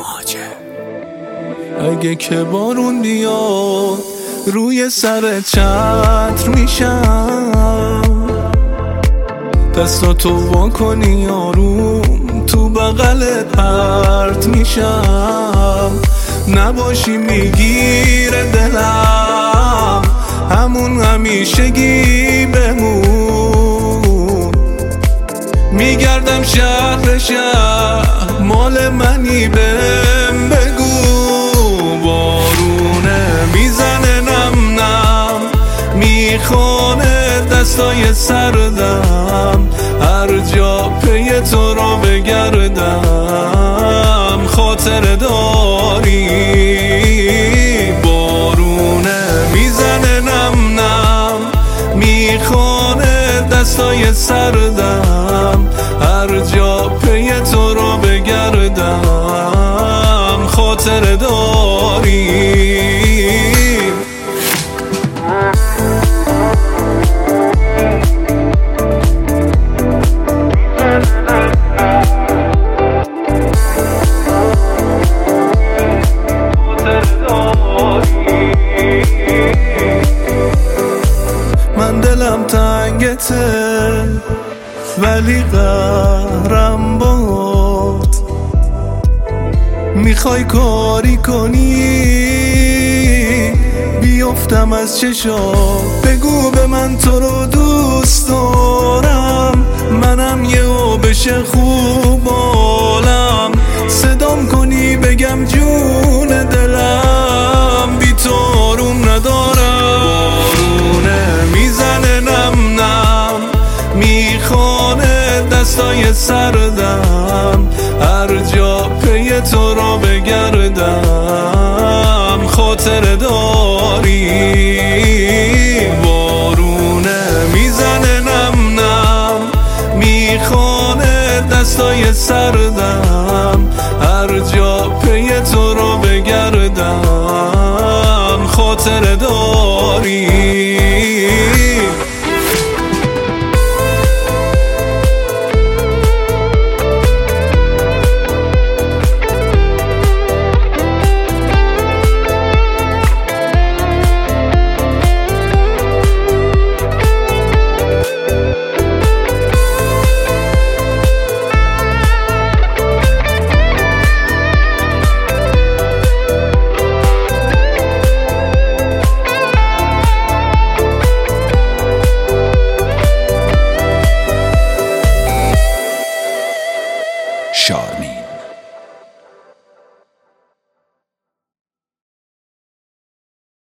اگه که بارون بیاد روی سر چتر میشم، دستاتو وا کنی آروم تو بغلت پرت میشم. نباشی میگیره دلم همون همیشگی بمون. میگردم شهر شهر مال منی بهم بگو. بارونه میزنه نم نم میخونه دستای سردم، هر جا پی تو رو بگردم خاطر داری. بارونه میزنه نم نم میخونه دستای سردم، هر جا پی تو رو بگردم خاطر داری. من دلم تنگته ولی قهرم باد، میخوای کاری کنی بیفتم از چشات. بگو به من تو رو دوست دارم، منم یهو بشه خوب حالم. صدام کنی بگم جون دلم بی تو آروم ندارم. بارونه میزنه نم نم میخونه دستای سردم، هر جا پی تو رو بگردم خاطر داری. بارونه میزنه نم نم میخونه دستای سردم، هر جا پی تو رو بگردم خاطر داری. Sharmi.